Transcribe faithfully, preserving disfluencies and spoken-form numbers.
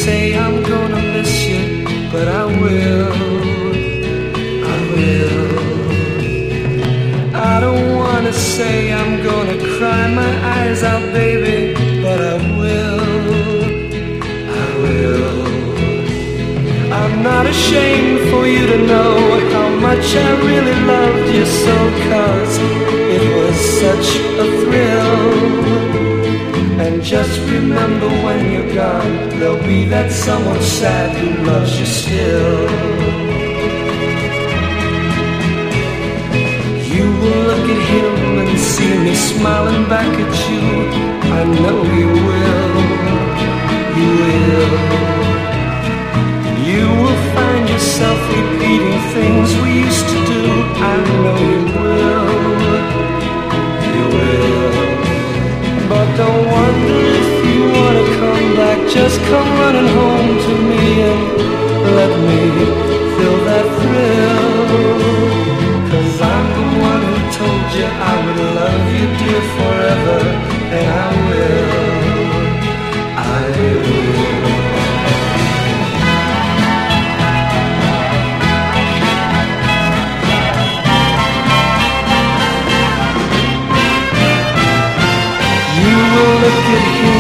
say I'm gonna miss you, but I will, I will. I don't wanna say I'm gonna cry my eyes out, baby, but I will, I will. I'm not ashamed for you to know how much I really loved you so, 'cause it was such a thrill. And just remember when you're gone, there'll be that someone sad who loves you still. You will look at him and see me smiling back at you. I know you will, you will. You will find yourself repeating things we used to do. I know you will, you will. But don't wonder if you wanna come back. Just come running home to me and let me feel that thrill. 'Cause I'm the one who told you I would love you, dear, forever. And I will, I will. Look at him